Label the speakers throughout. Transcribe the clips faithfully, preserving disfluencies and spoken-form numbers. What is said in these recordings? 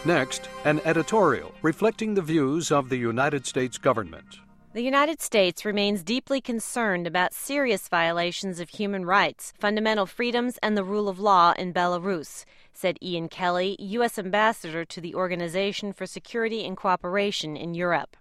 Speaker 1: Next, an editorial reflecting the views of the United States government.
Speaker 2: The United States remains deeply concerned about serious violations of human rights, fundamental freedoms, and the rule of law in Belarus, said Ian Kelly, U S Ambassador to the Organization for Security and Cooperation in Europe.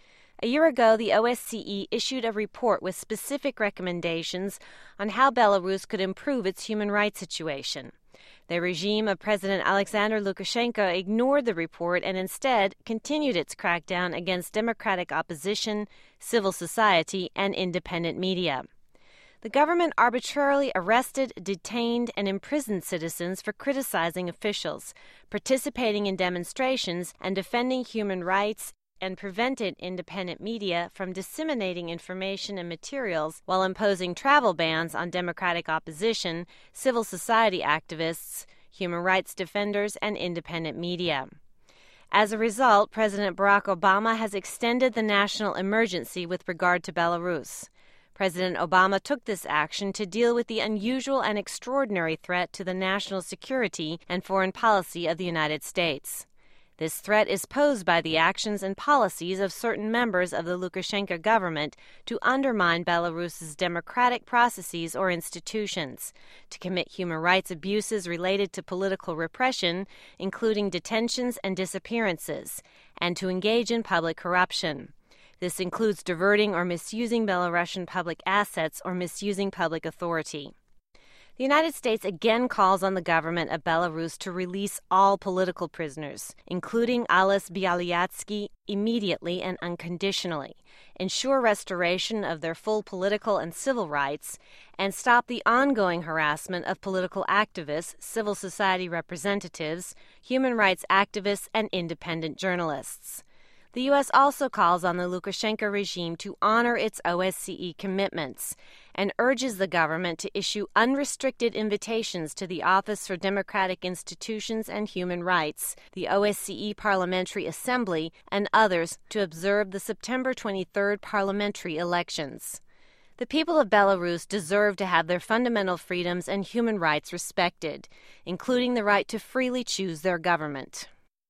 Speaker 2: A year ago, the O S C E issued a report with specific recommendations on how Belarus could improve its human rights situation. The regime of President Alexander Lukashenko ignored the report and instead continued its crackdown against democratic opposition, civil society, and independent media. The government arbitrarily arrested, detained, and imprisoned citizens for criticizing officials, participating in demonstrations, and defending human rights, and prevented independent media from disseminating information and materials while imposing travel bans on democratic opposition, civil society activists, human rights defenders, and independent media. As a result, President Barack Obama has extended the national emergency with regard to Belarus. President Obama took this action to deal with the unusual and extraordinary threat to the national security and foreign policy of the United States. This threat is posed by the actions and policies of certain members of the Lukashenko government to undermine Belarus's democratic processes or institutions, to commit human rights abuses related to political repression, including detentions and disappearances, and to engage in public corruption. This includes diverting or misusing Belarusian public assets or misusing public authority. The United States again calls on the government of Belarus to release all political prisoners, including Ales Bialyatsky, immediately and unconditionally, ensure restoration of their full political and civil rights, and stop the ongoing harassment of political activists, civil society representatives, human rights activists, and independent journalists. The U S also calls on the Lukashenko regime to honor its O S C E commitments and urges the government to issue unrestricted invitations to the Office for Democratic Institutions and Human Rights, the O S C E Parliamentary Assembly, and others to observe the September twenty-third parliamentary elections. The people of Belarus deserve to have their fundamental freedoms and human rights respected, including the right to freely choose their government.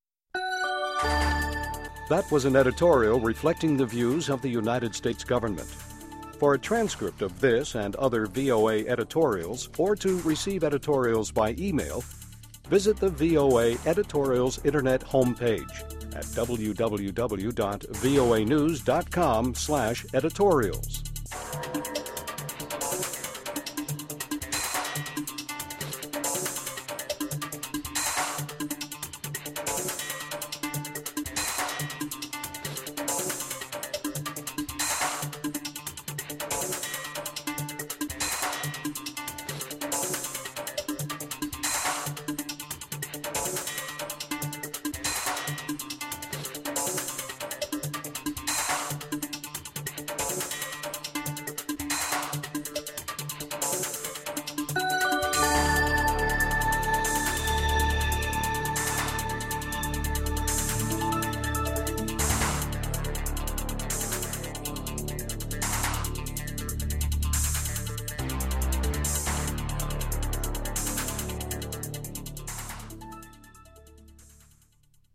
Speaker 1: That was an editorial reflecting the views of the United States government. For a transcript of this and other V O A editorials, or to receive editorials by email, visit the V O A Editorials Internet homepage at w w w dot voa news dot com slash editorials.